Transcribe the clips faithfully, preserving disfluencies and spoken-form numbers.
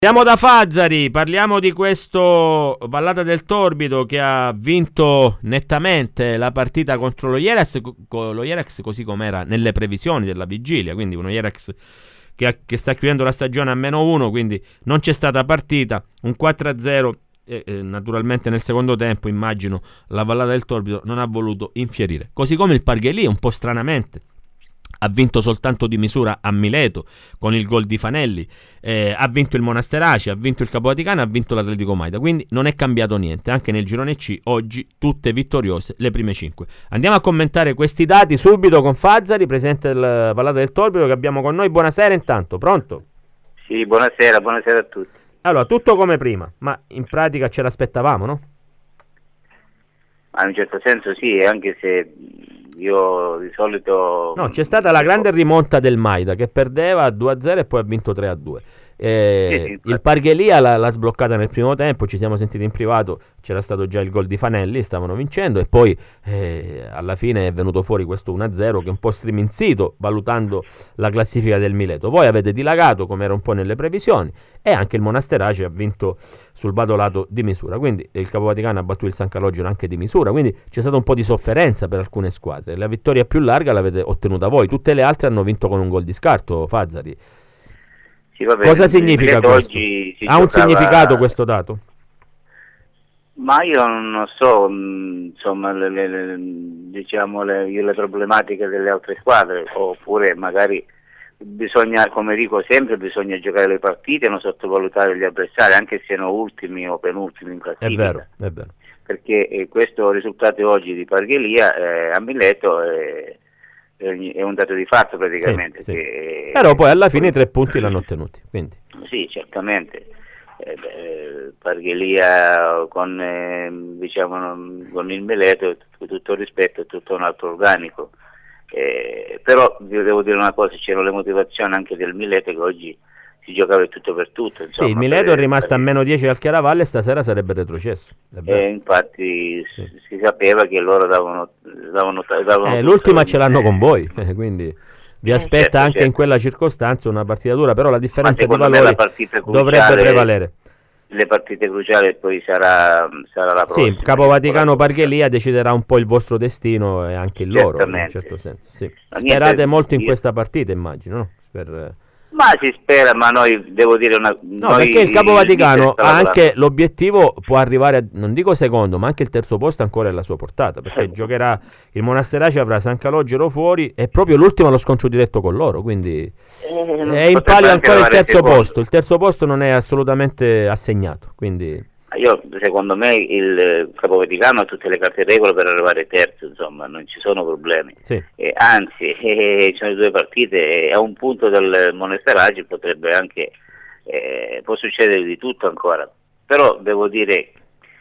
Siamo da Fazzari, parliamo di questo Vallata del Torbido che ha vinto nettamente la partita contro lo Jerax, co- lo Jerax così com'era nelle previsioni della vigilia, quindi uno Jerax che, ha, che sta chiudendo la stagione a meno uno, quindi non c'è stata partita, un quattro a zero e eh, naturalmente nel secondo tempo immagino la Vallata del Torbido non ha voluto infierire, così come il Parghelì un po' stranamente ha vinto soltanto di misura a Mileto con il gol di Fanelli, eh, ha vinto il Monasterace, ha vinto il Capo Vaticano, ha vinto l'Atletico Maida, quindi non è cambiato niente, anche nel girone C oggi tutte vittoriose le prime cinque. Andiamo a commentare questi dati subito con Fazzari, presidente del Vallata del Torbido, che abbiamo con noi. Buonasera intanto, pronto? Sì, buonasera, buonasera a tutti. Allora, tutto come prima, ma in pratica ce l'aspettavamo, no? Ma in un certo senso sì, anche se io di solito... No, c'è stata la grande rimonta del Maida che perdeva due a zero e poi ha vinto tre a due. Eh, sì, sì, il Parghelia l'ha, l'ha sbloccata nel primo tempo, ci siamo sentiti in privato, c'era stato già il gol di Fanelli, stavano vincendo e poi eh, alla fine è venuto fuori questo uno a zero che è un po' striminzito valutando la classifica del Mileto. Voi avete dilagato come era un po' nelle previsioni e anche il Monasterace ha vinto sul badolato di misura, quindi il Capo Vaticano ha battuto il San Calogero anche di misura, quindi c'è stata un po' di sofferenza per alcune squadre. La vittoria più larga l'avete ottenuta voi, tutte le altre hanno vinto con un gol di scarto, Fazzari. Sì, vabbè, cosa significa questo? Ha un giocava... significato questo dato? Ma io non so, insomma, le, le, le, diciamo le, le problematiche delle altre squadre, oppure magari bisogna, come dico sempre, bisogna giocare le partite e non sottovalutare gli avversari, anche se siano ultimi o penultimi in classifica. È vero, è vero. Perché eh, questo risultato oggi di Parghelia eh, a Mileto è... è un dato di fatto praticamente. Sì, che, sì. Però poi alla fine i tre punti l'hanno ottenuti, quindi. Sì, certamente. Eh, beh, Parghelia con, eh, diciamo, con il Mileto, tutto il rispetto, è tutto un altro organico. Eh, però io devo dire una cosa, c'erano le motivazioni anche del Mileto che oggi si giocava tutto per tutto. Insomma, sì, il Mileto per, è rimasto per... a meno dieci al Chiaravalle e stasera sarebbe retrocesso. Eh, infatti sì. si, si sapeva che loro davano, davano, davano eh, l'ultima ce l'hanno con voi, eh, quindi vi aspetta certo, anche certo. in quella circostanza una partita dura, però la differenza di valori dovrebbe prevalere. Le partite cruciali poi sarà, sarà la prossima. Sì, Capo Vaticano Parghelia deciderà un po' il vostro destino e anche il loro, in un certo senso. Sì. Sperate niente, molto in io... questa partita, immagino, no? Per... Ma si spera, ma noi devo dire una... No, perché il Capo Vaticano ha anche l'obiettivo, può arrivare, a, non dico secondo, ma anche il terzo posto ancora è alla sua portata, perché sì. giocherà il Monasterace, avrà San Calogero fuori e proprio l'ultimo allo scontro diretto con loro, quindi eh, è in palio ancora il terzo secondo. posto, il terzo posto non è assolutamente assegnato, quindi... Io, secondo me, il Capo Vaticano ha tutte le carte in regola per arrivare terzo, insomma, non ci sono problemi. Sì. Eh, anzi, eh, ci sono due partite, eh, a un punto del Monasterace potrebbe anche, eh, può succedere di tutto ancora. Però devo dire,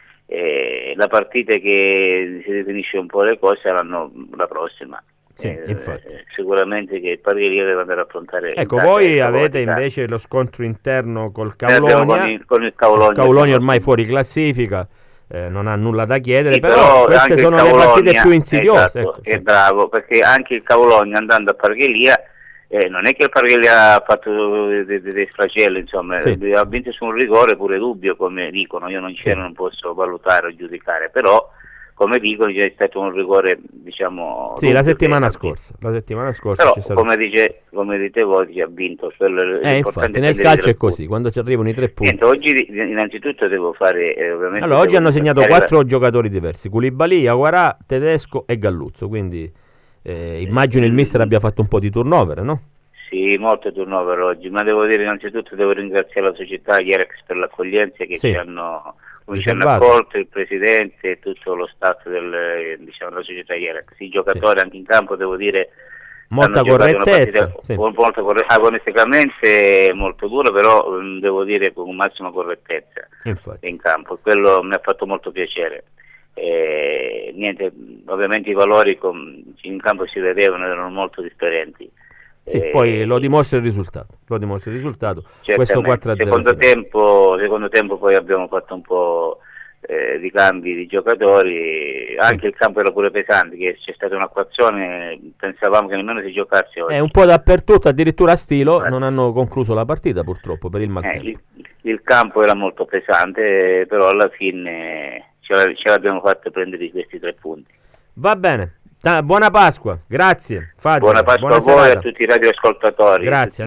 eh, la partita che si definisce un po' le cose saranno la prossima. Sì, eh, infatti. Sicuramente che il Parghelia deve andare a affrontare. Ecco, voi avete invece lo scontro interno col Caulonia, con il, con il Caulonia, Caulonia ormai fuori classifica, eh, non ha nulla da chiedere, sì, però, però queste sono Caulonia, le partite più insidiose. Esatto, ecco, è sì. bravo, perché anche il Caulonia andando a Parghelia, eh, non è che il Parghelia ha fatto dei, dei sfracelli, insomma, sì. ha vinto su un rigore pure dubbio, come dicono, io non c'ero, sì. non posso valutare o giudicare, però... come dicono c'è stato un rigore, diciamo... Sì, la settimana scorsa, la settimana scorsa però, c'è stato... come, dice, come dite voi, ci ha vinto. Eh, infatti, nel calcio è così, quando ci arrivano i tre punti... Niente, oggi innanzitutto devo fare... Eh, ovviamente allora, oggi hanno segnato quattro la... giocatori diversi, Koulibaly, Aguarà, Tedesco e Galluzzo, quindi eh, immagino il mister abbia fatto un po' di turnover, no? Sì, molto turnover oggi, ma devo dire innanzitutto devo ringraziare la società Jerax per l'accoglienza che sì. ci hanno... ci hanno accolto il presidente e tutto lo staff del, diciamo, della società Jerax. I giocatori sì. anche in campo, devo dire, molta correttezza, sì. molto corre- agonisticamente molto dura, però mh, devo dire con massima correttezza. Infatti. In campo. Quello mi ha fatto molto piacere. E, niente, ovviamente i valori con, in campo si vedevano, erano molto differenti. Sì, eh, poi lo dimostra il risultato, lo dimostra il risultato. Questo quattro a zero. Secondo tempo, secondo tempo poi abbiamo fatto un po', eh, di cambi di giocatori, anche il campo era pure pesante, che c'è stata un'acquazione, pensavamo che nemmeno si giocasse oggi. È un po' dappertutto, addirittura a Stilo non hanno concluso la partita purtroppo per il maltempo. Eh, il, il campo era molto pesante, però alla fine ce, ce l'abbiamo fatta prendere di questi tre punti. Va bene, buona Pasqua, grazie Fazio. Buona Pasqua buona a voi e serata. a tutti i radioascoltatori. Grazie.